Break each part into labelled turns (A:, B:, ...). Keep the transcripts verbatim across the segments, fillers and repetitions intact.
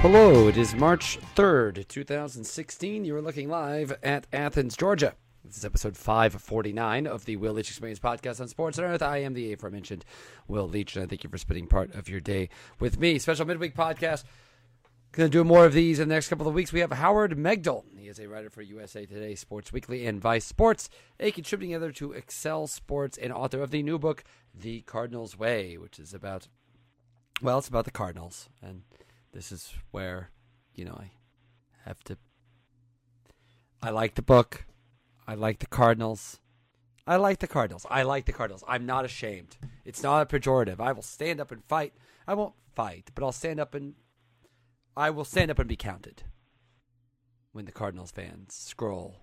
A: Hello, it is March third, twenty sixteen. You are looking live at Athens, Georgia. This is episode five forty-nine of the Will Leach Experience podcast on Sports on Earth. I am the aforementioned Will Leach, and I thank you for spending part of your day with me. Special midweek podcast. Going to do more of these in the next couple of weeks. We have Howard Megdal. He is a writer for U S A Today, Sports Weekly, and Vice Sports, a contributing editor to Excel Sports and author of the new book, The Cardinals Way, which is about, well, it's about the Cardinals. And this is where, you know, I have to, I like the book. I like the Cardinals. I like the Cardinals. I like the Cardinals. I'm not ashamed. It's not a pejorative. I will stand up and fight. I won't fight, but I'll stand up and I will stand up and be counted when the Cardinals fans scroll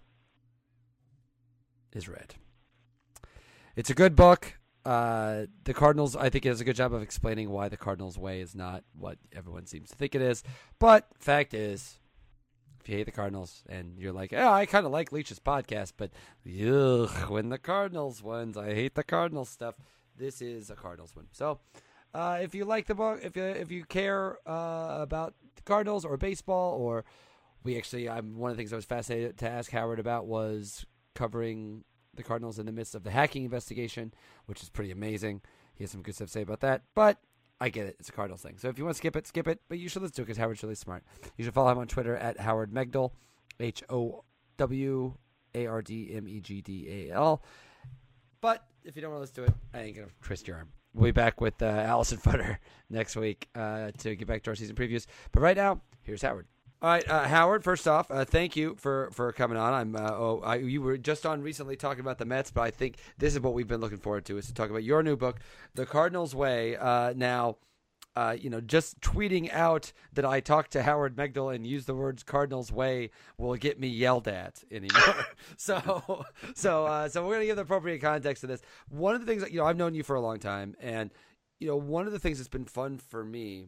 A: is read. It's a good book. Uh, the Cardinals, I think, does a good job of explaining why the Cardinals way is not what everyone seems to think it is. But fact is, if you hate the Cardinals and you're like, oh, I kind of like Leach's podcast, but ugh, when the Cardinals wins, I hate the Cardinals stuff. This is a Cardinals win. So uh, if you like the book, if you, if you care uh, about the Cardinals or baseball, or we actually, I'm one of the things I was fascinated to ask Howard about was covering the Cardinals in the midst of the hacking investigation, which is pretty amazing. He has some good stuff to say about that, but I get it. It's a Cardinals thing. So if you want to skip it, skip it, but you should listen to it because Howard's really smart. You should follow him on Twitter at Howard Megdal, H O W A R D M E G D A L. But if you don't want to listen to it, I ain't going to twist your arm. We'll be back with uh, Allison Futter next week uh, to get back to our season previews. But right now, here's Howard. All right, uh, Howard, first off, uh, thank you for, for coming on. I'm uh, oh, I, you were just on recently talking about the Mets, but I think this is what we've been looking forward to, is to talk about your new book, The Cardinals Way. Uh, now, uh, you know, just tweeting out that I talked to Howard Megdal and used the words Cardinals Way will get me yelled at anymore. so so, uh, so we're going to give the appropriate context to this. One of the things that, you know, I've known you for a long time, and, you know, one of the things that's been fun for me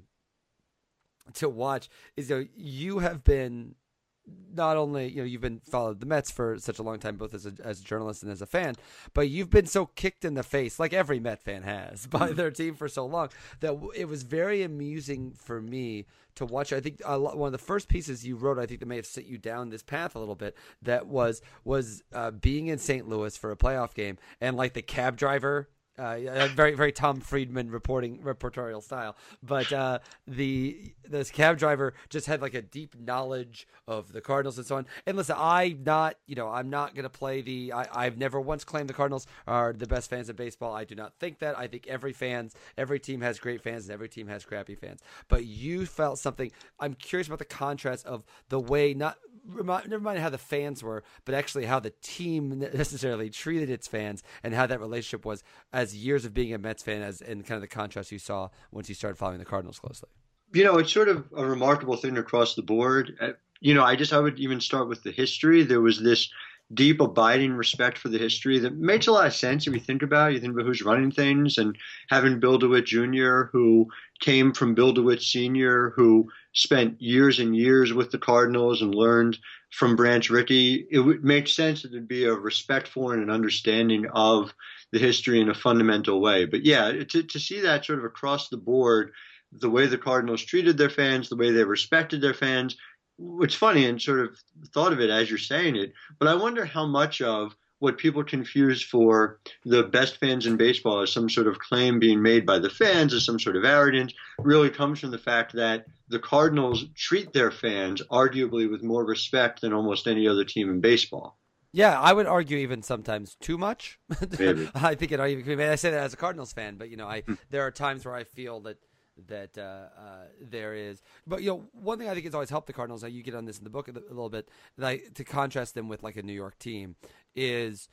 A: to watch is, you know, you have been not only, you know, you've been followed the Mets for such a long time, both as a, as a journalist and as a fan, but you've been so kicked in the face, like every Met fan has, by their team for so long, that it was very amusing for me to watch. I think a lot, one of the first pieces you wrote, I think that may have set you down this path a little bit, that was was uh, being in Saint Louis for a playoff game, and like the cab driver. Uh, very, very Tom Friedman reporting reportorial style, but uh, the this cab driver just had like a deep knowledge of the Cardinals and so on. And listen, I'm not, you know, I'm not going to play the. I, I've never once claimed the Cardinals are the best fans in baseball. I do not think that. I think every fans, every team has great fans, and every team has crappy fans. But you felt something. I'm curious about the contrast of the way not. Never mind how the fans were, but actually how the team necessarily treated its fans and how that relationship was as years of being a Mets fan, as and kind of the contrast you saw once you started following the Cardinals closely.
B: You know, it's sort of a remarkable thing across the board. You know, I just I would even start with the history. There was this deep, abiding respect for the history that makes a lot of sense if you think about it. You think about who's running things, and having Bill DeWitt Junior, who came from Bill DeWitt Senior, who spent years and years with the Cardinals and learned from Branch Rickey, it would make sense that there'd be a respect for and an understanding of the history in a fundamental way. But yeah, to, to see that sort of across the board, the way the Cardinals treated their fans, the way they respected their fans, it's funny, and sort of thought of it as you're saying it, but I wonder how much of what people confuse for the best fans in baseball as some sort of claim being made by the fans as some sort of arrogance really comes from the fact that the Cardinals treat their fans arguably with more respect than almost any other team in baseball.
A: Yeah, I would argue even sometimes too much.
B: Maybe.
A: I think it even could be. I say that as a Cardinals fan, but you know, I there are times where I feel that that uh, uh, there is. But you know, one thing I think has always helped the Cardinals, you get on this in the book a little bit, that I, to contrast them with like a New York team, is,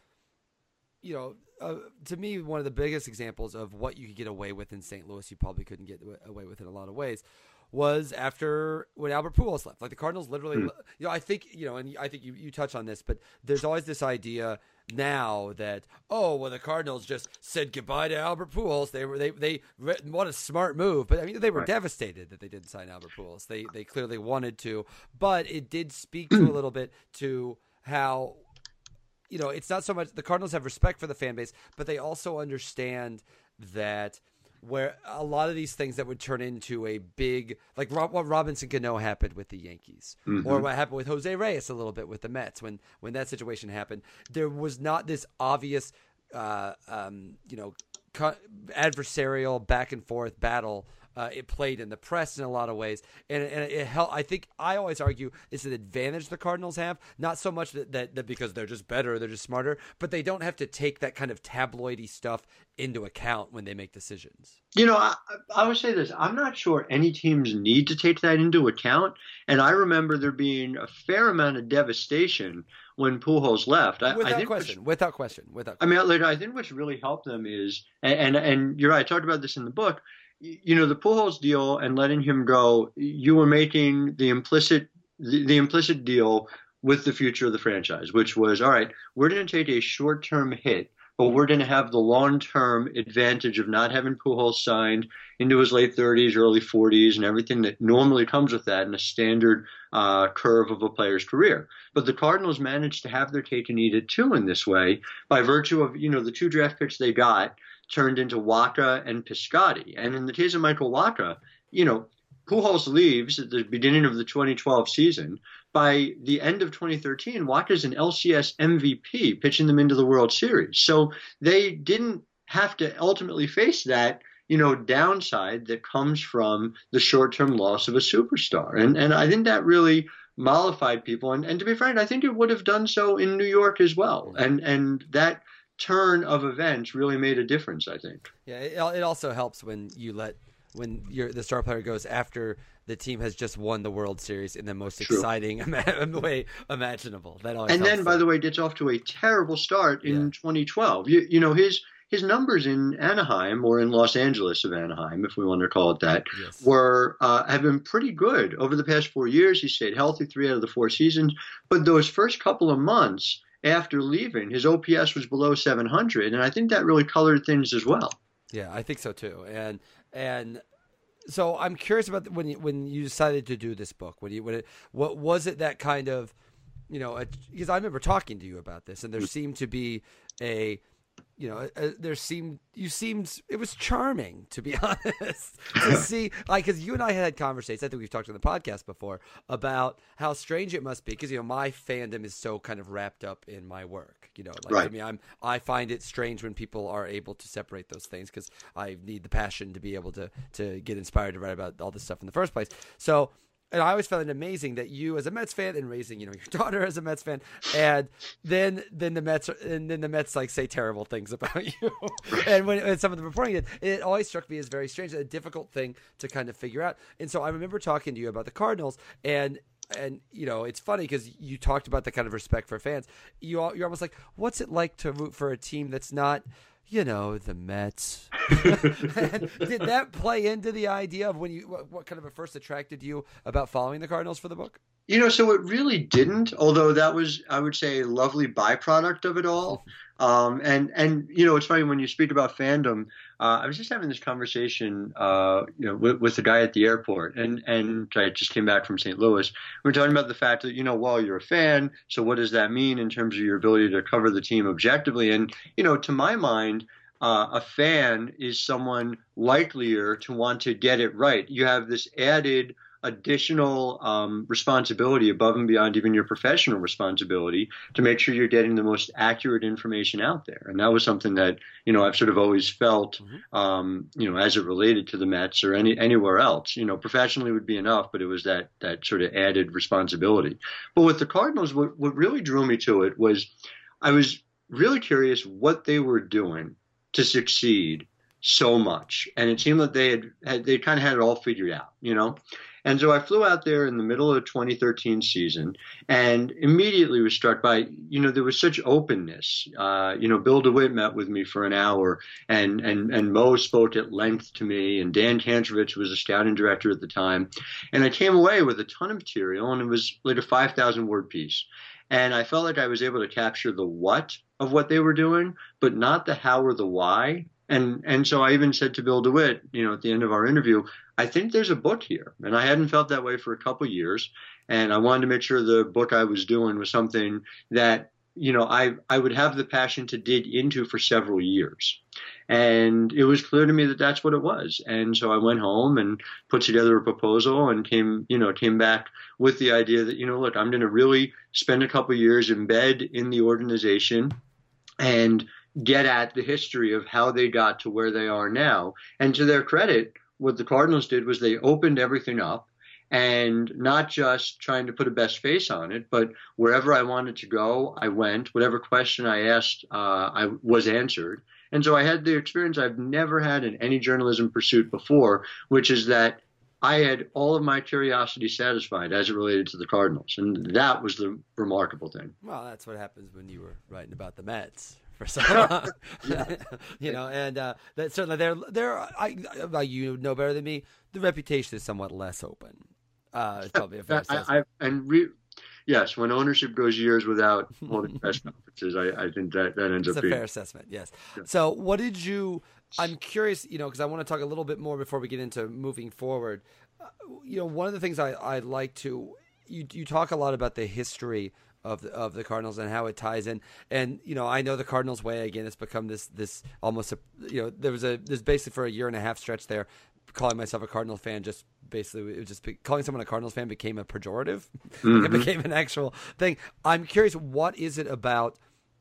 A: you know, uh, to me, one of the biggest examples of what you could get away with in Saint Louis, you probably couldn't get away with in a lot of ways, was after when Albert Pujols left. Like the Cardinals literally, mm. you know, I think, you know, and I think you, you touch on this, but there's always this idea now that, oh, well, the Cardinals just said goodbye to Albert Pujols. They were, they, they, what a smart move. But I mean, they were right. devastated that they didn't sign Albert Pujols. They, they clearly wanted to, but it did speak to a little bit to how, you know, it's not so much the Cardinals have respect for the fan base, but they also understand that where a lot of these things that would turn into a big, like Rob, what Robinson Cano happened with the Yankees,
B: Mm-hmm.
A: or what happened with Jose Reyes a little bit with the Mets when when that situation happened. There was not this obvious, uh, um, you know, co- adversarial back and forth battle. Uh, it played in the press in a lot of ways, and, and it helped. I think I always argue it's an advantage the Cardinals have, not so much that, that, that because they're just better, they're just smarter, but they don't have to take that kind of tabloidy stuff into account when they make decisions.
B: You know, I, I would say this. I'm not sure any teams need to take that into account. And I remember there being a fair amount of devastation when Pujols left. I,
A: Without
B: I think
A: question,
B: which,
A: without question, without
B: I
A: question.
B: mean, I think what's really helped them is, and, and, and you're right, I talked about this in the book, you know, the Pujols deal and letting him go, you were making the implicit the, the implicit deal with the future of the franchise, which was, all right, we're going to take a short-term hit, but we're going to have the long-term advantage of not having Pujols signed into his late thirties, early forties, and everything that normally comes with that in a standard uh, curve of a player's career. But the Cardinals managed to have their cake and eat it too in this way by virtue of, you know, the two draft picks they got turned into Wacha and Piscotty. And in the case of Michael Wacha, you know, Pujols leaves at the beginning of the twenty twelve season. By the end of twenty thirteen, Wacha's an L C S M V P, pitching them into the World Series. So they didn't have to ultimately face that, you know, downside that comes from the short-term loss of a superstar. And and I think that really mollified people. And, and to be frank, I think it would have done so in New York as well. And and that turn of events really made a difference, I think.
A: Yeah, it, it also helps when you let when you're, the star player goes after the team has just won the World Series in the most True. exciting way imaginable. That always
B: and then,
A: them.
B: by the way, gets off to a terrible start in
A: yeah.
B: twenty twelve. You, you know, his his numbers in Anaheim, or in Los Angeles of Anaheim, if we want to call it that,
A: yes.
B: were uh, have been pretty good over the past four years. He stayed healthy three out of the four seasons, but those first couple of months after leaving, his O P S was below seven hundred, and I think that really colored things as well.
A: Yeah, I think so too. And and so I'm curious about when you, when you decided to do this book. When you when it, what was it that kind of, you know, because I remember talking to you about this, and there seemed to be a, you know, a, there seemed you seemed it was charming, to be honest, to see, like, because you and I had conversations. I think we've talked on the podcast before about how strange it must be, because, you know, my fandom is so kind of wrapped up in my work. You know, like
B: right.
A: I mean, I'm I find it strange when people are able to separate those things, because I need the passion to be able to to get inspired to write about all this stuff in the first place. So. And I always found it amazing that you, as a Mets fan, and raising, you know, your daughter as a Mets fan, and then then the Mets and then the Mets like say terrible things about you. And when, when some of the reporting did, it always struck me as very strange, a difficult thing to kind of figure out. And so I remember talking to you about the Cardinals, and and you know, it's funny because you talked about the kind of respect for fans. You all, you're almost like, what's it like to root for a team that's not, you know, the Mets? Did that play into the idea of when you, what, what kind of at first attracted you about following the Cardinals for the book?
B: You know, so it really didn't, although that was, I would say, a lovely byproduct of it all. Um, and, and, you know, it's funny when you speak about fandom, uh, I was just having this conversation, uh, you know, with, with the guy at the airport, and, and I just came back from Saint Louis. We were talking about the fact that, you know, well, you're a fan, so what does that mean in terms of your ability to cover the team objectively? And, you know, to my mind, uh, a fan is someone likelier to want to get it right. You have this added additional um, responsibility above and beyond even your professional responsibility to make sure you're getting the most accurate information out there. And that was something that, you know, I've sort of always felt, mm-hmm. um, you know, as it related to the Mets or any anywhere else. You know, professionally would be enough, but it was that that sort of added responsibility. But with the Cardinals, what, what really drew me to it was I was really curious what they were doing to succeed so much. And it seemed that they had, had they kind of had it all figured out, you know. And so I flew out there in the middle of the twenty thirteen season and immediately was struck by, you know, there was such openness. Uh, you know, Bill DeWitt met with me for an hour, and, and, and Mo spoke at length to me, and Dan Kantrovich was a scouting director at the time. And I came away with a ton of material, and it was like a five thousand word piece. And I felt like I was able to capture the what of what they were doing, but not the how or the why. And and so I even said to Bill DeWitt, you know, at the end of our interview, I think there's a book here. And I hadn't felt that way for a couple of years. And I wanted to make sure the book I was doing was something that, you know, I, I would have the passion to dig into for several years. And it was clear to me that that's what it was. And so I went home and put together a proposal and came, you know, came back with the idea that, you know, look, I'm going to really spend a couple of years embed in the organization and get at the history of how they got to where they are now. And to their credit, what the Cardinals did was they opened everything up, and not just trying to put a best face on it, but wherever I wanted to go, I went. Whatever question I asked, uh, I was answered. And so I had the experience I've never had in any journalism pursuit before, which is that I had all of my curiosity satisfied as it related to the Cardinals. And that was the remarkable thing.
A: Well, that's what happens when you were writing about the Mets for so long. You know, and uh, that certainly they're, they're I, I, you know better than me, the reputation is somewhat less open. Uh, it's probably a fair assessment.
B: I, I, and re, yes, when ownership goes years without holding press conferences, I, I think that, that ends
A: it's
B: up
A: a
B: being
A: fair assessment. Yes. Yeah. So, what did you? I'm curious, you know, because I want to talk a little bit more before we get into moving forward. Uh, you know, one of the things I I like to you you talk a lot about the history of the, of the Cardinals and how it ties in. And, you know, I know the Cardinals way, again, it's become this, this almost, a, you know, there was a, there's basically for a year and a half stretch there, calling myself a Cardinals fan, just basically, it was just calling someone a Cardinals fan became a pejorative. Mm-hmm. It became an actual thing. I'm curious, what is it about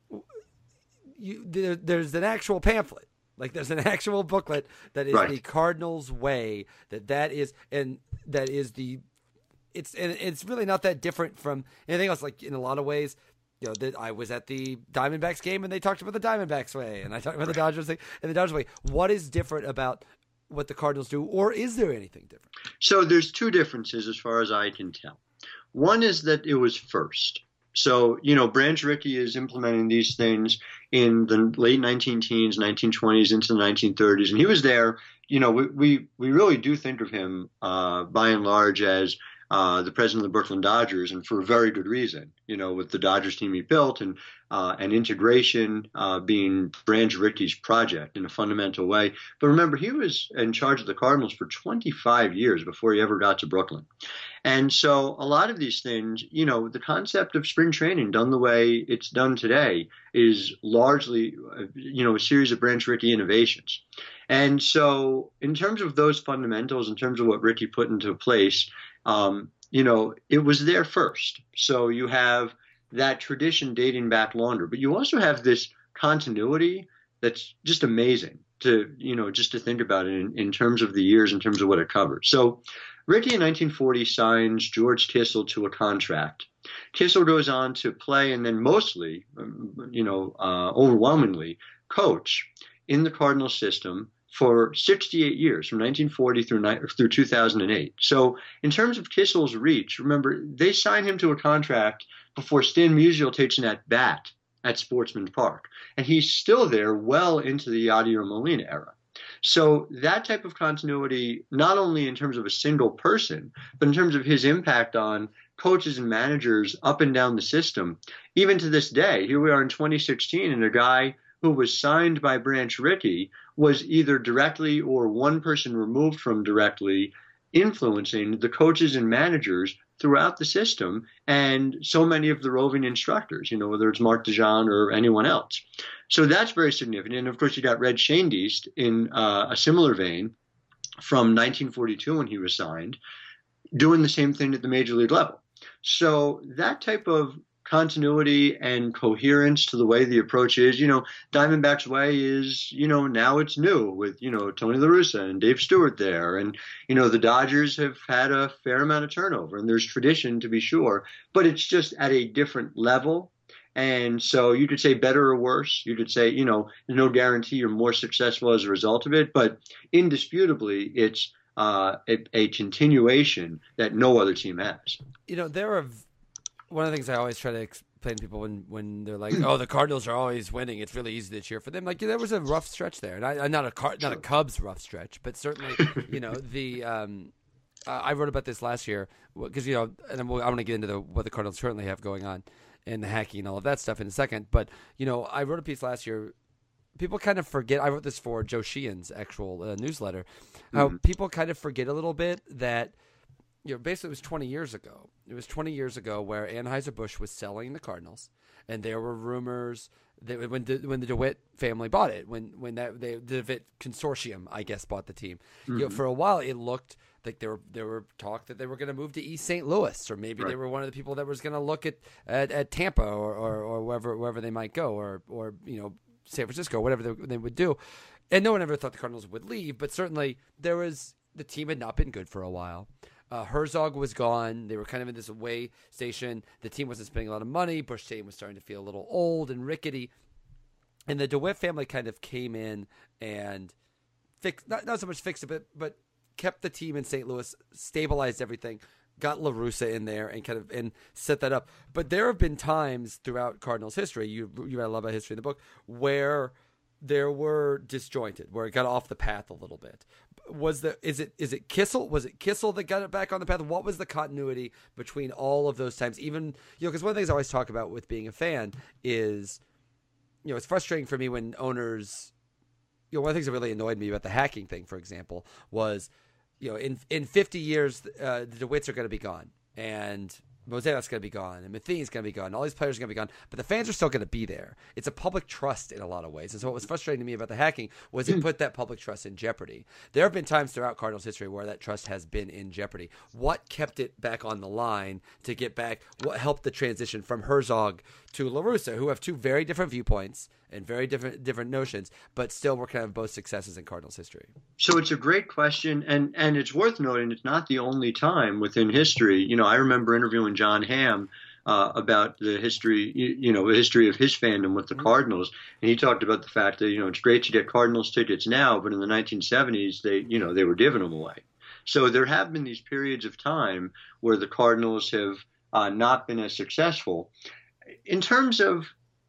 A: you? There, there's an actual pamphlet. Like there's an actual booklet that is right. The Cardinals way, that that is, and that is the, It's and it's really not that different from anything else. Like in a lot of ways, you know, that I was at the Diamondbacks game and they talked about the Diamondbacks way, and I talked about the Dodgers thing and the Dodgers way. What is different about what the Cardinals do, or is there anything different?
B: So there's two differences as far as I can tell. One is that it was first. So, you know, Branch Rickey is implementing these things in the late nineteen teens, nineteen twenties into the nineteen thirties, and he was there. You know, we we, we really do think of him uh, by and large as Uh, the president of the Brooklyn Dodgers, and for a very good reason, you know, with the Dodgers team he built and uh, and integration uh, being Branch Rickey's project in a fundamental way. But remember, he was in charge of the Cardinals for twenty-five years before he ever got to Brooklyn. And so a lot of these things, you know, the concept of spring training done the way it's done today is largely, you know, a series of Branch Rickey innovations. And so in terms of those fundamentals, in terms of what Rickey put into place, Um, you know, it was there first. So you have that tradition dating back longer, but you also have this continuity that's just amazing to, you know, just to think about it in, in terms of the years, in terms of what it covers. So Rickey in nineteen forty signs George Kissel to a contract. Kissel goes on to play and then mostly, you know, uh, overwhelmingly coach in the Cardinal system for sixty-eight years, from nineteen forty through through two thousand eight. So in terms of Kissel's reach, remember, they signed him to a contract before Stan Musial takes an at-bat at Sportsman Park. And he's still there well into the Yadier Molina era. So that type of continuity, not only in terms of a single person, but in terms of his impact on coaches and managers up and down the system, even to this day, here we are in twenty sixteen, and a guy who was signed by Branch Rickey was either directly or one person removed from directly influencing the coaches and managers throughout the system and so many of the roving instructors, you know, whether it's Mark DeJean or anyone else. So that's very significant. And of course, you got Red Schoendienst in uh, a similar vein from nineteen forty-two when he was signed, doing the same thing at the major league level. So that type of continuity and coherence to the way the approach is, you know, Diamondbacks way is, you know, now it's new with, you know, Tony La Russa and Dave Stewart there. And, you know, the Dodgers have had a fair amount of turnover and there's tradition to be sure, but it's just at a different level. And so you could say better or worse. You could say, you know, there's no guarantee you're more successful as a result of it, but indisputably it's uh, a, a continuation that no other team has.
A: You know, there are one of the things I always try to explain to people when, when they're like, "Oh, the Cardinals are always winning. It's really easy to cheer for them." Like, yeah, there was a rough stretch there, and I, I'm not a Car- not a Cubs rough stretch, but certainly, you know, the um, uh, I wrote about this last year because you know, and I'm, I want to get into the, what the Cardinals currently have going on and the hacking and all of that stuff in a second. But you know, I wrote a piece last year. People kind of forget. I wrote this for Joe Sheehan's actual uh, newsletter. How mm-hmm. people kind of forget a little bit that. You know, basically, it was twenty years ago. It was twenty years ago where Anheuser-Busch was selling the Cardinals, and there were rumors They, when the, when the DeWitt family bought it, when when that they, the DeWitt consortium, I guess, bought the team. Mm-hmm. You know, for a while, it looked like there were there were talk that they were going to move to East Saint Louis, or maybe right. they were one of the people that was going to look at, at, at Tampa or, or, or wherever wherever they might go, or or you know San Francisco, whatever they, they would do. And no one ever thought the Cardinals would leave, but certainly there was the team had not been good for a while. Uh, Herzog was gone. They were kind of in this away station. The team wasn't spending a lot of money. Busch Stadium was starting to feel a little old and rickety. And the DeWitt family kind of came in and fixed, not, not so much fixed it, but, but kept the team in Saint Louis, stabilized everything, got La Russa in there and kind of and set that up. But there have been times throughout Cardinals history, you you read a lot about history in the book, where there were disjointed, where it got off the path a little bit. Was the is it is it Kissel? Was it Kissel that got it back on the path? What was the continuity between all of those times? Even you know, because one of the things I always talk about with being a fan is, you know, it's frustrating for me when owners, you know, one of the things that really annoyed me about the hacking thing, for example, was, you know, in in fifty years, uh, the DeWitts are going to be gone, and Mosaiac's going to be gone, and Matheny's going to be gone, all these players are going to be gone, but the fans are still going to be there. It's a public trust in a lot of ways. And so what was frustrating to me about the hacking was it put that public trust in jeopardy. There have been times throughout Cardinals history where that trust has been in jeopardy. What kept it back on the line to get back? What helped the transition from Herzog to La Russa, who have two very different viewpoints and very different different notions, but still were kind of both successes in Cardinals history?
B: So it's a great question, and, and it's worth noting it's not the only time within history. You know, I remember interviewing John Hamm uh, about the history, you, you know, the history of his fandom with the mm-hmm. Cardinals, and he talked about the fact that, you know, it's great to get Cardinals tickets now, but in the nineteen seventies, they, you know, they were giving them away. So there have been these periods of time where the Cardinals have uh, not been as successful. In terms of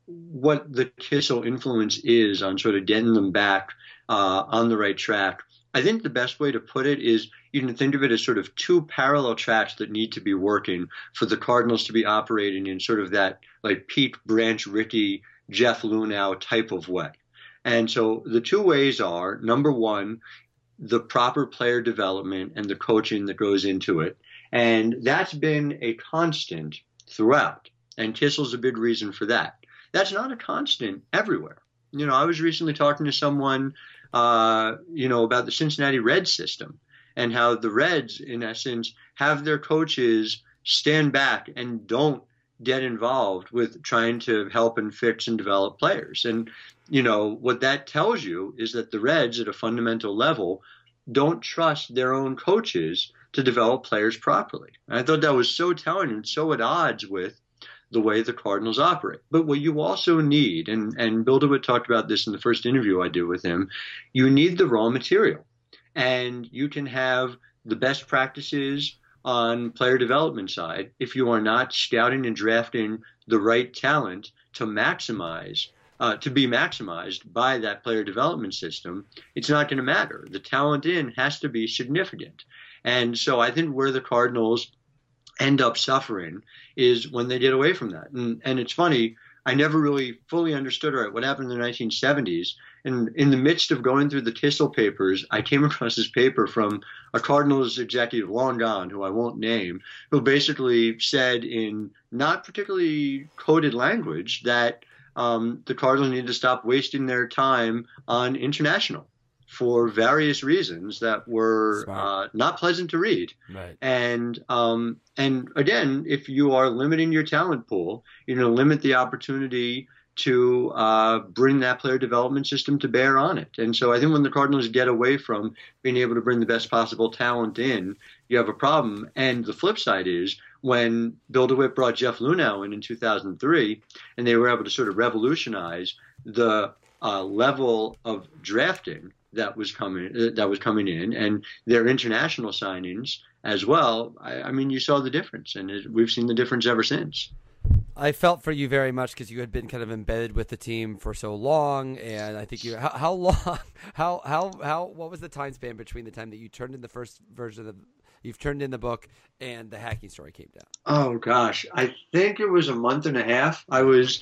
B: what the Kissel influence is on sort of getting them back uh, on the right track, I think the best way to put it is you can think of it as sort of two parallel tracks that need to be working for the Cardinals to be operating in sort of that like Pete Branch Rickey, Jeff Luhnow type of way. And so the two ways are, number one, the proper player development and the coaching that goes into it. And that's been a constant throughout. And Kissel's a big reason for that. That's not a constant everywhere. You know, I was recently talking to someone, uh, you know, about the Cincinnati Reds system and how the Reds, in essence, have their coaches stand back and don't get involved with trying to help and fix and develop players. And, you know, what that tells you is that the Reds at a fundamental level don't trust their own coaches to develop players properly. And I thought that was so telling and so at odds with the way the Cardinals operate. But what you also need, and, and Bill DeWitt talked about this in the first interview I did with him, you need the raw material. And you can have the best practices on player development side if you are not scouting and drafting the right talent to maximize, uh, to be maximized by that player development system. It's not going to matter. The talent in has to be significant. And so I think where the Cardinals end up suffering is when they get away from that. And, and it's funny, I never really fully understood right, what happened in the nineteen seventies. And in the midst of going through the Kissel papers, I came across this paper from a Cardinals executive, long gone, who I won't name, who basically said in not particularly coded language that um, the Cardinals need to stop wasting their time on international for various reasons that were uh, not pleasant to read.
A: Right.
B: And um, and again, if you are limiting your talent pool, you're going to limit the opportunity to uh, bring that player development system to bear on it. And so I think when the Cardinals get away from being able to bring the best possible talent in, you have a problem. And the flip side is when Bill DeWitt brought Jeff Luhnow in in two thousand three, and they were able to sort of revolutionize the uh, level of drafting that was coming uh, that was coming in, and their international signings as well. I, I mean, you saw the difference, and it, we've seen the difference ever since.
A: I felt for you very much because you had been kind of embedded with the team for so long, and I think you how, how long how how how what was the time span between the time that you turned in the first version of the, you've turned in the book and the hacking story came down?
B: Oh gosh, I think it was a month and a half. I was,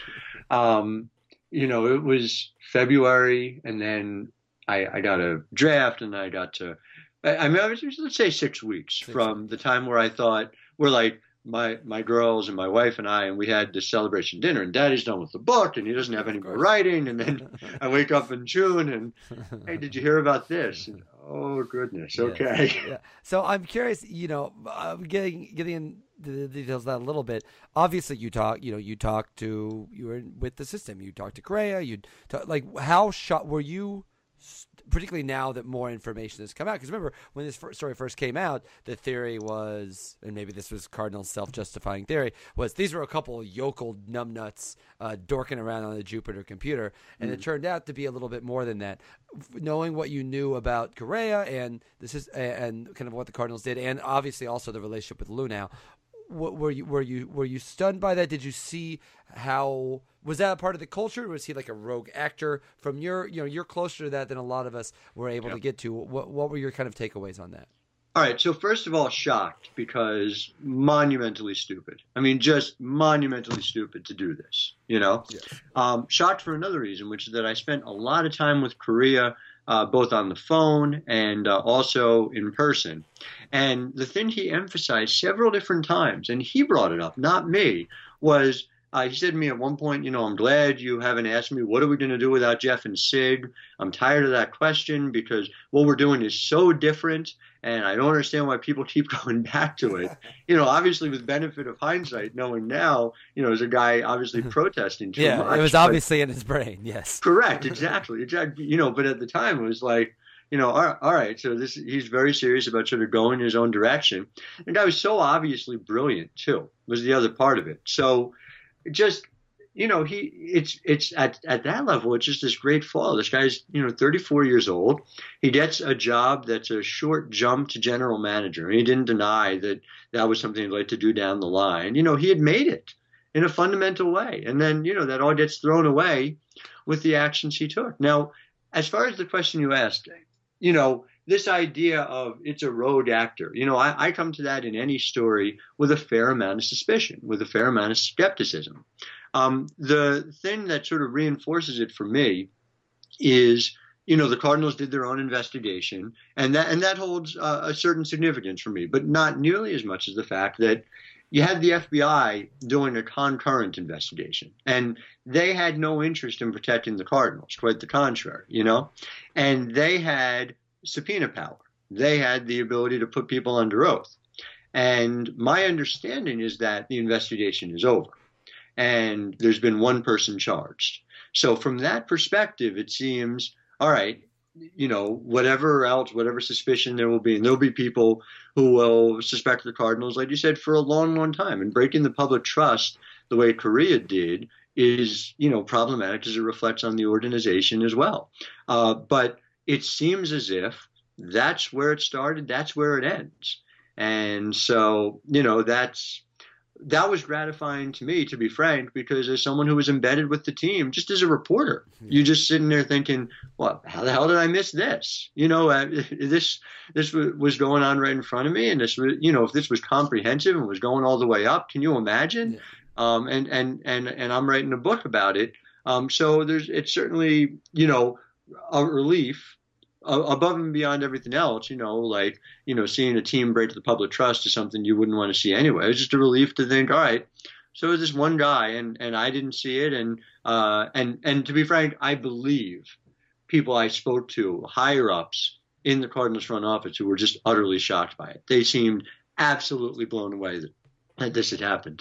B: um, you know, it was February, and then I, I got a draft, and I got to, I, I mean, I was, let's say six weeks six from weeks. The time where I thought, we're like, my my girls and my wife and I, and we had this celebration dinner. And Daddy's done with the book, and he doesn't have any more writing. And then I wake up in June, and hey, did you hear about this? And, oh goodness, okay.
A: Yeah. Yeah. So I'm curious, you know, uh, getting getting into the details of that a little bit. Obviously, you talk, you know, you talked to you were with the system. You talked to Correa. You talk, like how shot were you? Particularly now that more information has come out. Because remember, when this first story first came out, the theory was, and maybe this was Cardinal's self-justifying theory, was these were a couple of yokel numbnuts uh, dorking around on a Jupiter computer. And mm. it turned out to be a little bit more than that. Knowing what you knew about Correa and this is and kind of what the Cardinals did, and obviously also the relationship with Lou now, were you were you were you stunned by that? Did you see how was that a part of the culture? Or was he like a rogue actor? From your you know you're closer to that than a lot of us were able yep. to get to. What what were your kind of takeaways on that?
B: All right. So first of all, shocked because monumentally stupid. I mean, just monumentally stupid to do this. You know, yes. um, shocked for another reason, which is that I spent a lot of time with Correa. Uh, both on the phone and uh, also in person. And the thing he emphasized several different times, and he brought it up, not me, was uh, he said to me at one point, you know, I'm glad you haven't asked me, what are we going to do without Jeff and Sig? I'm tired of that question because what we're doing is so different, and I don't understand why people keep going back to it. You know, obviously with benefit of hindsight, knowing now, you know, as a guy obviously protesting too
A: yeah,
B: much. Yeah,
A: it was obviously in his brain, yes.
B: Correct, exactly. exactly. You know, but at the time it was like, you know, all right, all right, so this he's very serious about sort of going his own direction. The guy was so obviously brilliant, too, was the other part of it. So just, you know, he it's it's at, at that level, it's just this great fall. This guy's, you know, thirty-four years old. He gets a job that's a short jump to general manager. He didn't deny that that was something he'd like to do down the line. You know, he had made it in a fundamental way. And then, you know, that all gets thrown away with the actions he took. Now, as far as the question you asked, you know, this idea of it's a rogue actor, you know, I, I come to that in any story with a fair amount of suspicion, with a fair amount of skepticism. Um, the thing that sort of reinforces it for me is, you know, the Cardinals did their own investigation, and that and that holds uh, a certain significance for me, but not nearly as much as the fact that you had the F B I doing a concurrent investigation, and they had no interest in protecting the Cardinals, quite the contrary, you know, and they had subpoena power. They had the ability to put people under oath. And my understanding is that the investigation is over, and there's been one person charged. So from that perspective, it seems, all right, you know, whatever else, whatever suspicion there will be, and there'll be people who will suspect the Cardinals, like you said, for a long, long time. And breaking the public trust the way Correa did is, you know, problematic as it reflects on the organization as well. Uh, but it seems as if that's where it started, that's where it ends. And so, you know, that's that was gratifying to me, to be frank, because as someone who was embedded with the team, just as a reporter, you're just sitting there thinking, well, how the hell did I miss this? You know, uh, this this was going on right in front of me, and this was, you know, if this was comprehensive and was going all the way up, can you imagine? Yeah. Um, and and and and I'm writing a book about it. Um, so there's it's certainly, you know, a relief. Above and beyond everything else, you know, like, you know, seeing a team break the public trust is something you wouldn't want to see anyway. It's just a relief to think, all right, so is this one guy, and, and I didn't see it. And, uh, and, and to be frank, I believe people I spoke to, higher ups in the Cardinals front office, who were just utterly shocked by it. They seemed absolutely blown away that, that this had happened.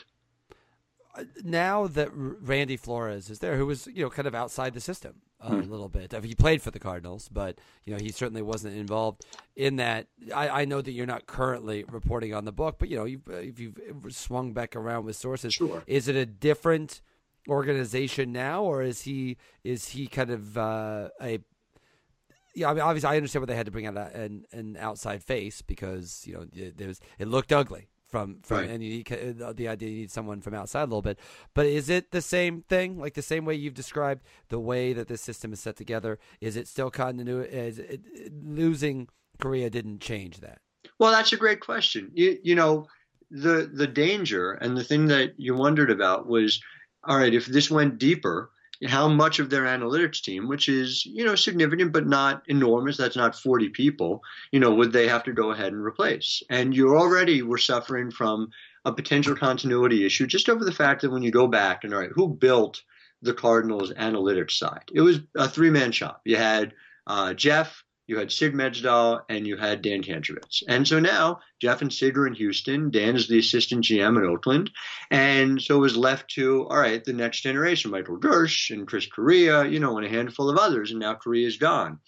A: Now that Randy Flores is there, who was, you know, kind of outside the system a
B: hmm.
A: little bit. I mean, he played for the Cardinals, but, you know, he certainly wasn't involved in that. I, I know that you're not currently reporting on the book, but, you know, you've, if you've swung back around with sources,
B: sure.
A: Is it a different organization now, or is he is he kind of uh, a yeah, I mean, obviously, I understand why they had to bring out an, an outside face because, you know, there was, it looked ugly. From, from
B: right.
A: and you need the idea you need someone from outside a little bit, but is it the same thing? Like the same way you've described the way that this system is set together? Is it still continuity? Is it, losing Correa didn't change that?
B: Well, that's a great question. You, you know, the the danger and the thing that you wondered about was, all right, if this went deeper, how much of their analytics team, which is, you know, significant but not enormous, that's not forty people, you know, would they have to go ahead and replace? And you already were suffering from a potential continuity issue just over the fact that when you go back and, all right, who built the Cardinals analytics side? It was a three-man shop. You had uh, Jeff, you had Sid Mejdal, and you had Dan Tantrowitz. And so now Jeff and Sid are in Houston. Dan is the assistant G M in Oakland. And so it was left to, all right, the next generation, Michael Gersh and Chris Correa, you know, and a handful of others. And now Correa's gone.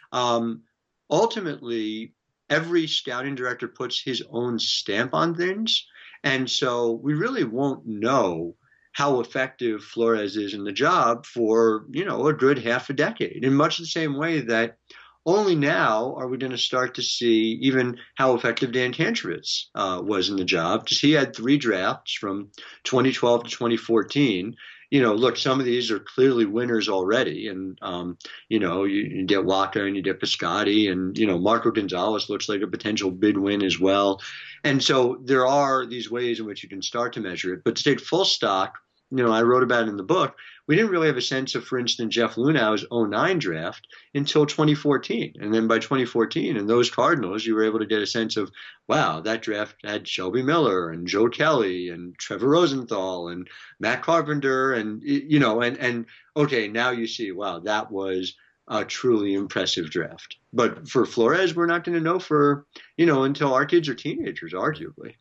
B: Um, ultimately, every scouting director puts his own stamp on things. And so we really won't know how effective Flores is in the job for, you know, a good half a decade, in much the same way that only now are we going to start to see even how effective Dan Tantrowitz uh, was in the job, because he had three drafts from twenty twelve to twenty fourteen. You know, look, some of these are clearly winners already. And, um, you know, you, you get Waka and you get Piscotty, and, you know, Marco Gonzalez looks like a potential bid win as well. And so there are these ways in which you can start to measure it. But to take full stock, you know, I wrote about it in the book. We didn't really have a sense of, for instance, Jeff Lunau's oh nine draft until twenty fourteen. And then by twenty fourteen, in those Cardinals, you were able to get a sense of, wow, that draft had Shelby Miller and Joe Kelly and Trevor Rosenthal and Matt Carpenter. And, you know, and, and okay, now you see, wow, that was a truly impressive draft. But for Flores, we're not going to know for, you know, until our kids are teenagers, arguably.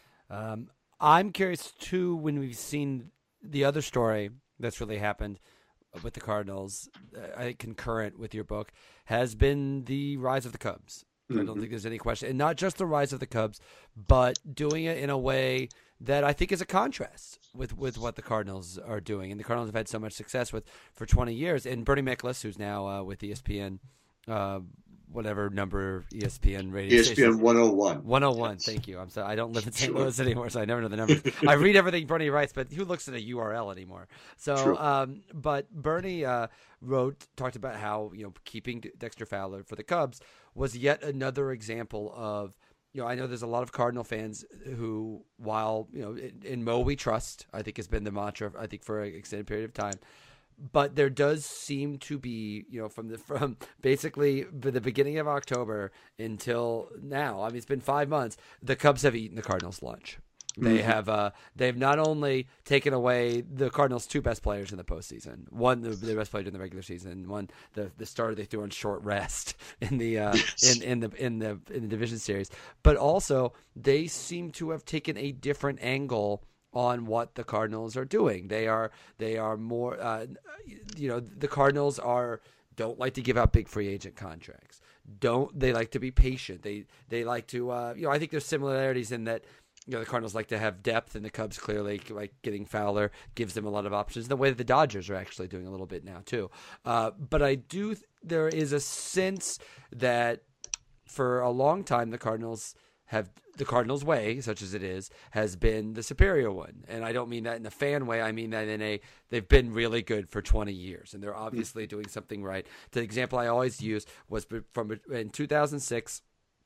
A: Um, I'm curious, too, when we've seen the other story that's really happened with the Cardinals, I think concurrent with your book, has been the rise of the Cubs. Mm-hmm. I don't think there's any question. And not just the rise of the Cubs, but doing it in a way that I think is a contrast with, with what the Cardinals are doing. And the Cardinals have had so much success with for twenty years. And Bernie Miklasz, who's now uh, with E S P N, uh, whatever number E S P N radio
B: E S P N
A: station.
B: one oh one.
A: one oh one, thank you. I'm sorry, I don't live in Saint Louis anymore, so I never know the numbers. I read everything Bernie writes, but who looks at a U R L anymore? So, um, but Bernie uh, wrote, talked about how, you know, keeping Dexter Fowler for the Cubs was yet another example of, you know, I know there's a lot of Cardinal fans who, while, you know, in, in Mo we trust, I think has been the mantra, I think, for an extended period of time. But there does seem to be, you know, from the from basically the beginning of October until now. I mean, it's been five months. The Cubs have eaten the Cardinals' lunch. They mm-hmm. have uh, they've not only taken away the Cardinals' two best players in the postseason, one the, the best player in the regular season, one the the starter they threw on short rest in the uh, yes. in in the in the in the division series, but also they seem to have taken a different angle on what the Cardinals are doing. They are they are more uh, you know, the Cardinals are don't like to give out big free agent contracts. Don't they like to be patient? They they like to uh, you know, I think there's similarities in that, you know, the Cardinals like to have depth, and the Cubs clearly, like, getting Fowler gives them a lot of options. The way that the Dodgers are actually doing a little bit now too. Uh, but I do th- there is a sense that for a long time the Cardinals have the Cardinals' way, such as it is, has been the superior one. And I don't mean that in a fan way. I mean that in a, they've been really good for twenty years, and they're obviously doing something right. The example I always use was from in two thousand six,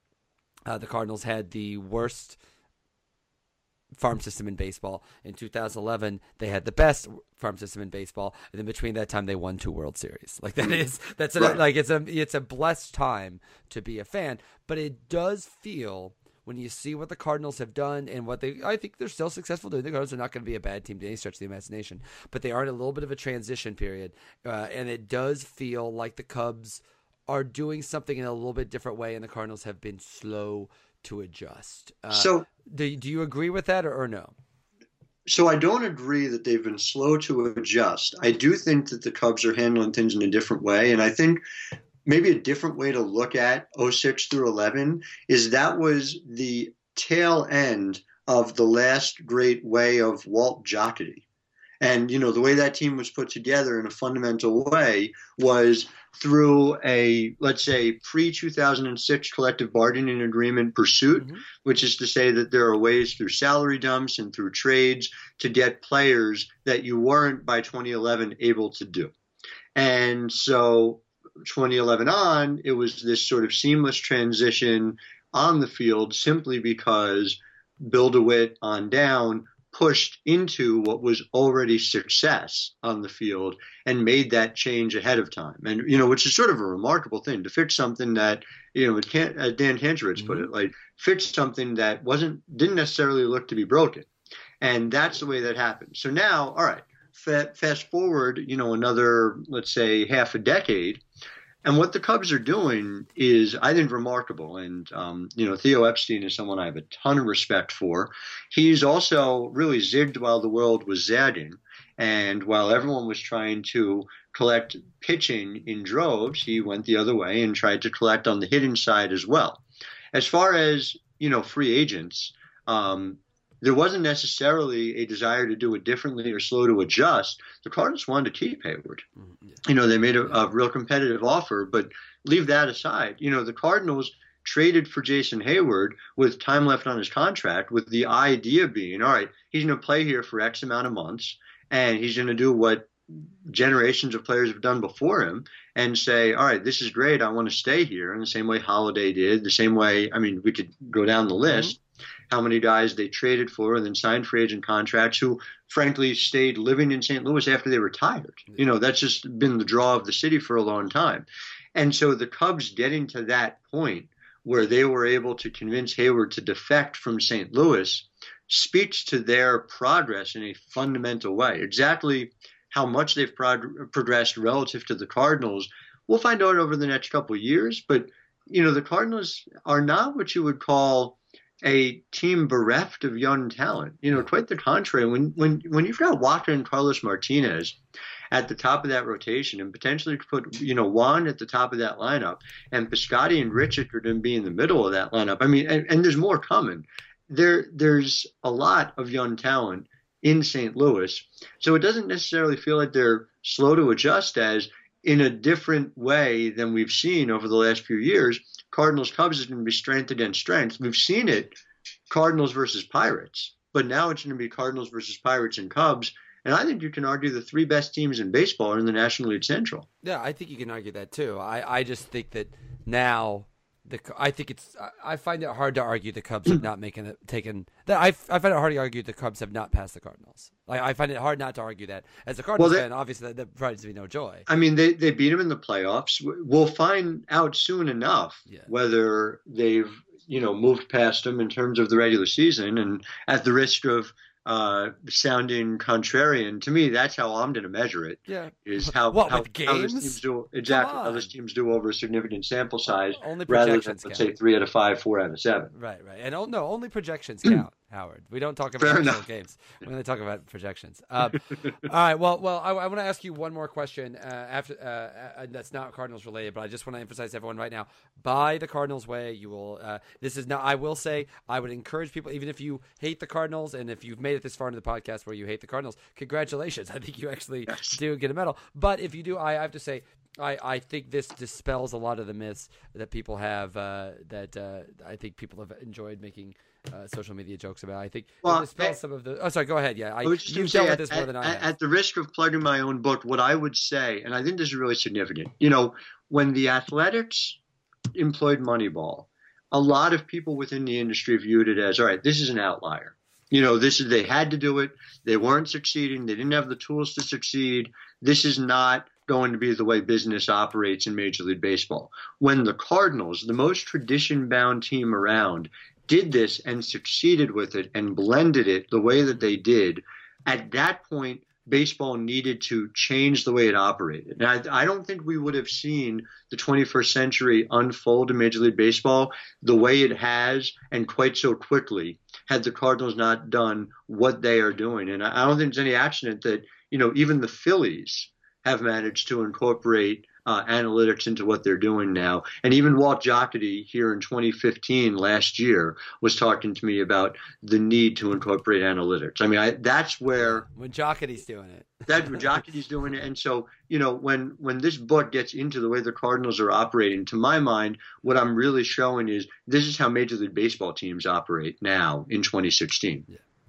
A: uh, the Cardinals had the worst farm system in baseball. In two thousand eleven, they had the best farm system in baseball, and then between that time, they won two World Series. Like that is that's a, like it's a it's a blessed time to be a fan. But it does feel, when you see what the Cardinals have done and what they, I think they're still successful doing. The Cardinals are not going to be a bad team to any stretch of the imagination, but they are in a little bit of a transition period, uh, and it does feel like the Cubs are doing something in a little bit different way, and the Cardinals have been slow to adjust. Uh, so, do do you agree with that, or, or no?
B: So I don't agree that they've been slow to adjust. I do think that the Cubs are handling things in a different way, and I think maybe a different way to look at oh six through eleven is that was the tail end of the last great way of Walt Jocketty. And, you know, the way that team was put together in a fundamental way was through a, let's say, pre two thousand six collective bargaining agreement pursuit, mm-hmm. which is to say that there are ways through salary dumps and through trades to get players that you weren't by twenty eleven able to do. And so twenty eleven on, it was this sort of seamless transition on the field simply because Bill DeWitt on down pushed into what was already success on the field and made that change ahead of time. And, you know, which is sort of a remarkable thing to fix something that, you know, it can't, as Dan Tancheritz mm-hmm. put it, like fix something that wasn't, didn't necessarily look to be broken. And that's the way that happened. So now, all right, fa- fast forward, you know, another, let's say half a decade. And what the Cubs are doing is, I think, remarkable. And, um, you know, Theo Epstein is someone I have a ton of respect for. He's also really zigged while the world was zagging. And while everyone was trying to collect pitching in droves, he went the other way and tried to collect on the hitting side as well. As far as, you know, free agents, um, there wasn't necessarily a desire to do it differently or slow to adjust. The Cardinals wanted to keep Hayward. Mm-hmm. You know, they made a, a real competitive offer, but leave that aside. You know, the Cardinals traded for Jason Hayward with time left on his contract, with the idea being, all right, he's going to play here for X amount of months, and he's going to do what generations of players have done before him and say, all right, this is great. I want to stay here. In the same way Holiday did, the same way, I mean, we could go down the list. Mm-hmm. How many guys they traded for and then signed free agent contracts who, frankly, stayed living in Saint Louis after they retired. You know, that's just been the draw of the city for a long time. And so the Cubs getting to that point where they were able to convince Hayward to defect from Saint Louis speaks to their progress in a fundamental way. Exactly how much they've prog- progressed relative to the Cardinals, we'll find out over the next couple of years. But, you know, the Cardinals are not what you would call a team bereft of young talent. You know, quite the contrary. When when when you've got Walker and Carlos Martinez at the top of that rotation, and potentially put, you know, Juan at the top of that lineup, and Piscotty and Richard are going to be in the middle of that lineup. I mean, and, and there's more coming. There there's a lot of young talent in Saint Louis, so it doesn't necessarily feel like they're slow to adjust, as in a different way than we've seen over the last few years. Cardinals Cubs is going to be strength against strength. We've seen it, Cardinals versus Pirates, but now it's going to be Cardinals versus Pirates and Cubs. And I think you can argue the three best teams in baseball are in the National League Central.
A: Yeah, I think you can argue that too. I, I just think that now the I think it's I find it hard to argue the Cubs have not making it taken that I, I find it hard to argue the Cubs have not passed the Cardinals. Like, I find it hard not to argue that as a Cardinals well, they, fan. Obviously, that, that provides me no joy.
B: I mean, they they beat them in the playoffs. We'll find out soon enough yeah. whether they've you know moved past them in terms of the regular season. And at the risk of uh, sounding contrarian, to me, that's how I'm going to measure it.
A: Yeah,
B: is how
A: what,
B: how,
A: with games?
B: how this teams do exactly how this teams do over a significant sample size,
A: only
B: rather than
A: projections
B: let's
A: count.
B: say three out of five, four out of seven.
A: Right, right, and oh, no, only projections count. Howard, we don't talk about
B: Fair
A: actual
B: enough.
A: games. We only talk about projections. Um, all right. Well, well, I, I want to ask you one more question. Uh, after uh, uh, that's not Cardinals related, but I just want to emphasize to everyone right now: buy the Cardinals way. You will. Uh, this is not. I will say. I would encourage people, even if you hate the Cardinals, and if you've made it this far into the podcast where you hate the Cardinals, congratulations. I think you actually
B: yes.
A: do get a medal. But if you do, I, I have to say. I, I think this dispels a lot of the myths that people have uh, that uh, I think people have enjoyed making uh, social media jokes about. I think
B: well,
A: it dispels some of the. Oh, sorry. Go ahead. Yeah, I,
B: I
A: you've dealt with this
B: at,
A: more than I
B: at,
A: have.
B: At the risk of plugging my own book, what I would say, and I think this is really significant. You know, when the Athletics employed Moneyball, a lot of people within the industry viewed it as, all right, this is an outlier. You know, this is they had to do it. They weren't succeeding. They didn't have the tools to succeed. This is not going to be the way business operates in Major League Baseball. When the Cardinals, the most tradition-bound team around, did this and succeeded with it and blended it the way that they did, at that point, baseball needed to change the way it operated. And I, I don't think we would have seen the twenty-first century unfold in Major League Baseball the way it has and quite so quickly had the Cardinals not done what they are doing. And I don't think there's any accident that, you know, even the Phillies have managed to incorporate uh, analytics into what they're doing now. And even Walt Jocketty here in twenty fifteen, last year, was talking to me about the need to incorporate analytics. I mean, I, that's where...
A: When Jocketty's doing it.
B: That's when Jocketty's doing it. And so, you know, when, when this book gets into the way the Cardinals are operating, to my mind, what I'm really showing is this is how Major League Baseball teams operate now in twenty sixteen.
A: Yeah.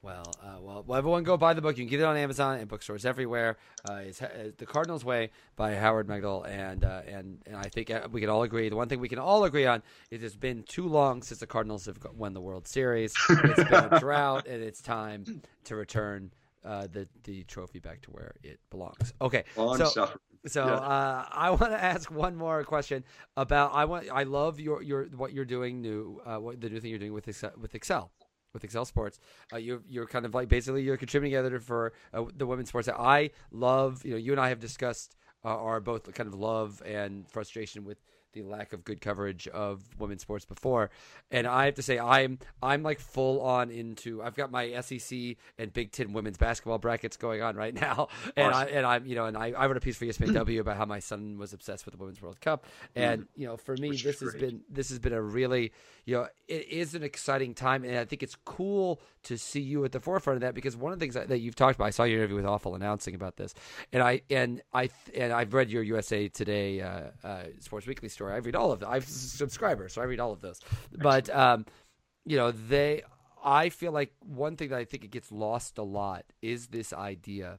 A: Well, uh, well, well, everyone go buy the book. You can get it on Amazon and bookstores everywhere. Uh, it's, it's The Cardinals Way by Howard Megdal, and uh, and and I think we can all agree. The one thing we can all agree on is it's been too long since the Cardinals have won the World Series. It's been a drought, and it's time to return uh, the the trophy back to where it belongs. Okay,
B: Long
A: so.
B: suffering.
A: So
B: yeah.
A: uh, I want to ask one more question about I want I love your, your what you're doing new uh, what the new thing you're doing with Excel, with Excel. With Excel Sports, uh, you're you're kind of like basically you're contributing editor for uh, the women's sports that I love. You know, you and I have discussed uh, our both kind of love and frustration with the lack of good coverage of women's sports before, and I have to say I'm I'm like full on into. I've got my S E C and Big Ten women's basketball brackets going on right now, and I and I'm you know and I, I wrote a piece for E S P N W about how my son was obsessed with the Women's World Cup, and you know for me
B: Which
A: this has
B: great.
A: been this has been a really you know it is an exciting time, and I think it's cool to see you at the forefront of that because one of the things that, that you've talked about. I saw your interview with Awful announcing about this, and I and I and I've read your U S A Today uh, uh, Sports Weekly story. I read all of them. I'm a subscriber, so I read all of those. But um, you know, they. I feel like one thing that I think it gets lost a lot is this idea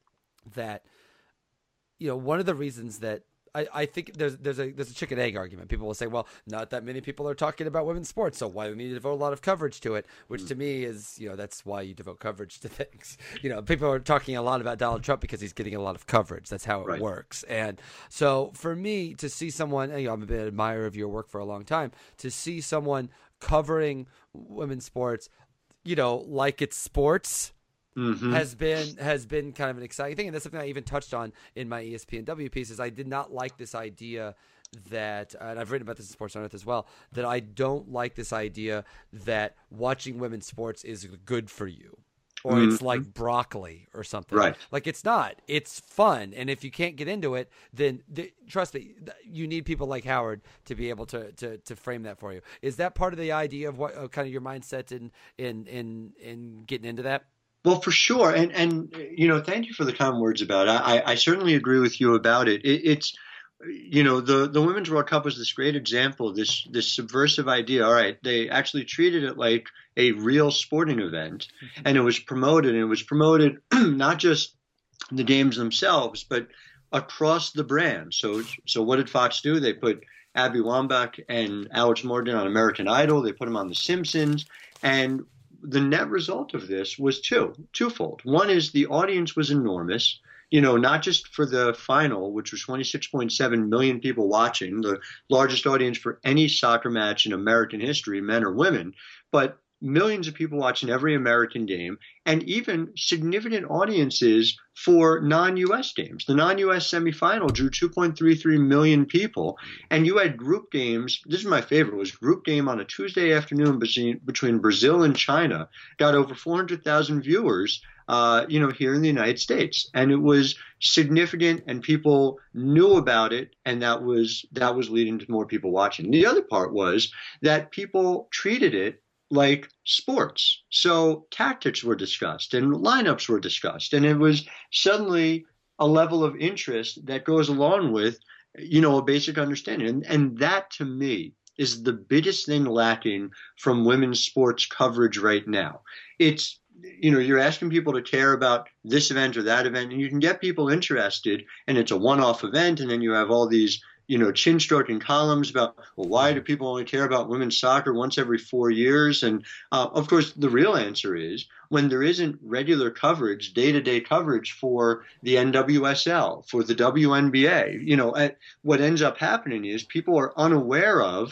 A: that you know one of the reasons that I, I think there's there's a there's a chicken egg argument. People will say, well, not that many people are talking about women's sports, so why do we need to devote a lot of coverage to it? Which to me is, you know, that's why you devote coverage to things. You know, people are talking a lot about Donald Trump because he's getting a lot of coverage. That's how it
B: Right.
A: works. And so for me to see someone, you know, I'm a bit admirer of your work for a long time, to see someone covering women's sports, you know, like it's sports.
B: Mm-hmm.
A: has been has been kind of an exciting thing, and that's something I even touched on in my E S P N W piece. Is I did not like this idea that, and I've written about this in Sports on Earth as well, that I don't like this idea that watching women's sports is good for you, or
B: Mm-hmm.
A: it's like broccoli or something.
B: Right.
A: Like it's not. It's fun, and if you can't get into it, then th- trust me, th- you need people like Howard to be able to, to to frame that for you. Is that part of the idea of what uh, kind of your mindset in in in in getting into that?
B: Well, for sure, and and you know, thank you for the kind words about it. I, I certainly agree with you about it. it. It's you know, the the Women's World Cup was this great example, this this subversive idea. All right, they actually treated it like a real sporting event, and it was promoted, and it was promoted not just the games themselves, but across the brand. So so what did Fox do? They put Abby Wambach and Alex Morgan on American Idol. They put them on The Simpsons, and the net result of this was two, twofold. One is the audience was enormous, you know, not just for the final, which was twenty-six point seven million people watching, the largest audience for any soccer match in American history, men or women, but millions of people watching every American game, and even significant audiences for non-U S games. The non-U S semifinal drew two point three three million people, and you had group games. This is my favorite, was group game on a Tuesday afternoon between, between Brazil and China, got over four hundred thousand viewers, uh, you know, here in the United States. And it was significant, and people knew about it, and that was that was leading to more people watching. The other part was that people treated it like sports. So tactics were discussed and lineups were discussed. And it was suddenly a level of interest that goes along with, you know, a basic understanding. And, and that to me is the biggest thing lacking from women's sports coverage right now. It's, you know, you're asking people to care about this event or that event, and you can get people interested, and it's a one-off event, and then you have all these, you know, chin-stroking columns about, well, why do people only care about women's soccer once every four years? And, uh, of course, the real answer is when there isn't regular coverage, day-to-day coverage for the N W S L, for the W N B A, you know, at, what ends up happening is people are unaware of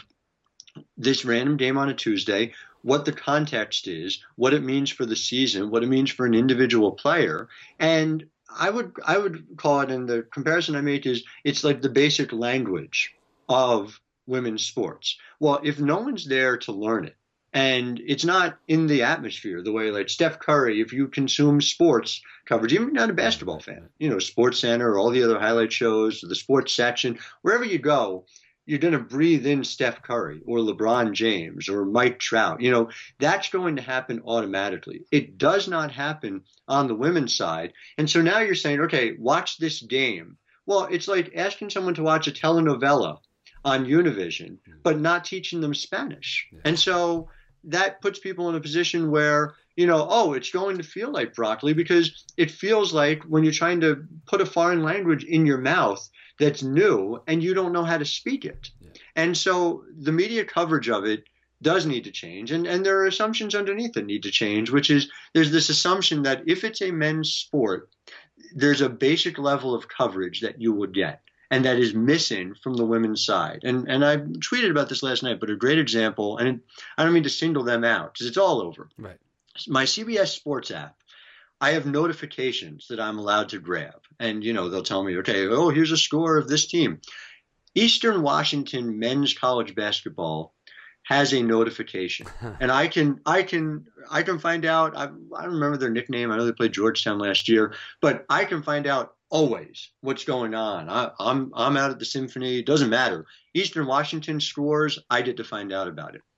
B: this random game on a Tuesday, what the context is, what it means for the season, what it means for an individual player. And I would I would call it, and the comparison I make is it's like the basic language of women's sports. Well, if no one's there to learn it, and it's not in the atmosphere the way like Steph Curry, if you consume sports coverage, even if you're not a basketball fan, you know, Sports Center or all the other highlight shows, the sports section, wherever you go, you're going to breathe in Steph Curry or LeBron James or Mike Trout. You know, that's going to happen automatically. It does not happen on the women's side. And so now you're saying, okay, watch this game. Well, it's like asking someone to watch a telenovela on Univision, but not teaching them Spanish. And so that puts people in a position where, you know, oh, it's going to feel like broccoli because it feels like when you're trying to put a foreign language in your mouth that's new and you don't know how to speak it. Yeah. And so the media coverage of it does need to change. And, and there are assumptions underneath that need to change, which is there's this assumption that if it's a men's sport, there's a basic level of coverage that you would get. And that is missing from the women's side. And and I tweeted about this last night, but a great example, and I don't mean to single them out because it's all over.
A: Right.
B: My C B S Sports app, I have notifications that I'm allowed to grab. And, you know, they'll tell me, okay, oh, here's a score of this team. Eastern Washington men's college basketball has a notification. And I can I can I can find out, I, I don't remember their nickname. I know they played Georgetown last year, but I can find out always what's going on. I, I'm I'm out at the Symphony. It doesn't matter. Eastern Washington scores, I get to find out about it.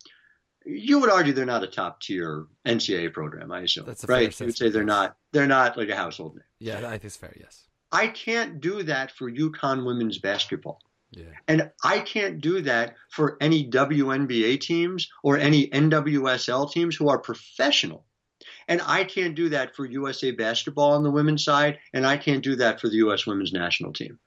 B: You would argue they're not a top tier N C double A program, I assume.
A: That's a
B: right?
A: Fair
B: you would say they're not they're not like a household name.
A: Yeah, I think it's fair, yes.
B: I can't do that for UConn women's basketball.
A: Yeah.
B: And I can't do that for any W N B A teams or any N W S L teams who are professional. And I can't do that for U S A Basketball on the women's side, and I can't do that for the U S women's national team.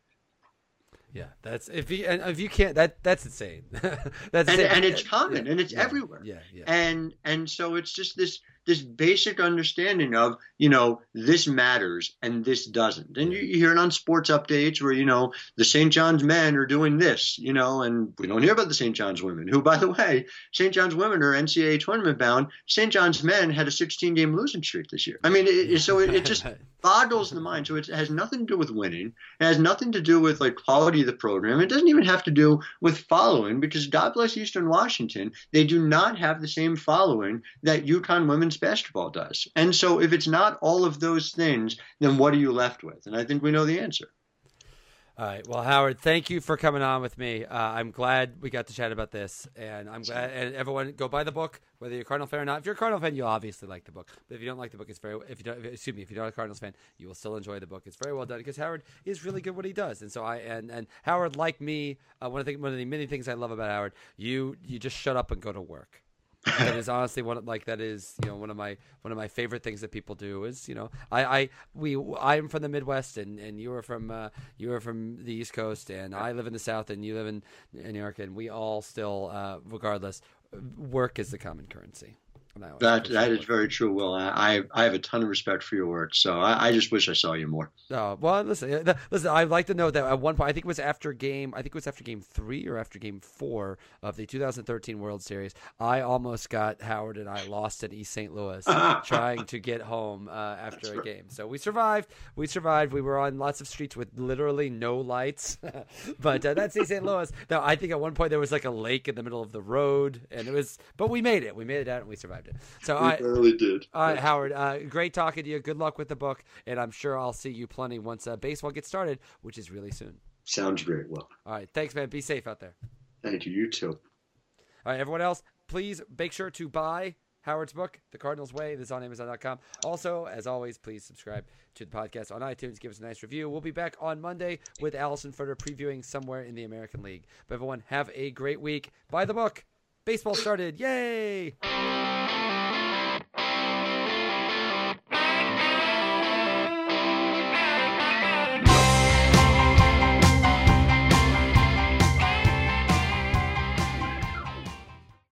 A: Yeah, that's if you and if you can't, that that's insane. that's
B: and,
A: insane.
B: and it's common
A: yeah,
B: and it's
A: yeah,
B: everywhere.
A: Yeah, yeah.
B: And and so it's just this this basic understanding of, you know, this matters and this doesn't. And you, you hear it on sports updates where, you know, the Saint John's men are doing this, you know, and we don't hear about the Saint John's women, who, by the way, Saint John's women are N C double A tournament bound. Saint John's men had a sixteen game losing streak this year. I mean, it, so it, it just boggles the mind. So it has nothing to do with winning. It has nothing to do with like quality of the program. It doesn't even have to do with following, because God bless Eastern Washington, they do not have the same following that UConn women's basketball does. And so if it's not all of those things, then what are you left with? And I think we know the answer.
A: All right. Well, Howard, thank you for coming on with me. Uh, I'm glad we got to chat about this, and I'm glad. And everyone, go buy the book, whether you're a Cardinal fan or not. If you're a Cardinal fan, you'll obviously like the book. But if you don't like the book, it's very. If you don't, excuse me, if you're not a Cardinals fan, you will still enjoy the book. It's very well done because Howard is really good at what he does. And so I and and Howard, like me, uh, one of the one of the many things I love about Howard, you you just shut up and go to work. That is honestly one of, like that is you know one of my one of my favorite things that people do is you know I, I we I'm from the Midwest and, and you are from uh, you are from the East Coast and I live in the South and you live in, in New York, and we all still uh, regardless work is the common currency.
B: That that is very true, Will. I I have a ton of respect for your work, so I, I just wish I saw you more.
A: Oh well, listen, listen. I'd like to know that at one point, I think it was after game, I think it was after game three or after game four of the two thousand thirteen World Series. I almost got Howard and I lost in East Saint Louis trying to get home uh, after That's a right. game. So we survived. We survived. We were on lots of streets with literally no lights, but uh, that's East Saint Louis. Now I think at one point there was like a lake in the middle of the road, and it was, but we made it. We made it out and we survived. So
B: we I really did.
A: All right, Howard. Uh, great talking to you. Good luck with the book, and I'm sure I'll see you plenty once uh, baseball gets started, which is really soon.
B: Sounds great, Will.
A: All right, thanks, man. Be safe out there.
B: Thank you. You too.
A: All right, everyone else, please make sure to buy Howard's book, The Cardinals Way. This is on Amazon dot com. Also, as always, please subscribe to the podcast on iTunes. Give us a nice review. We'll be back on Monday with Allison Furter previewing Somewhere in the American League. But everyone, have a great week. Buy the book. Baseball started. Yay!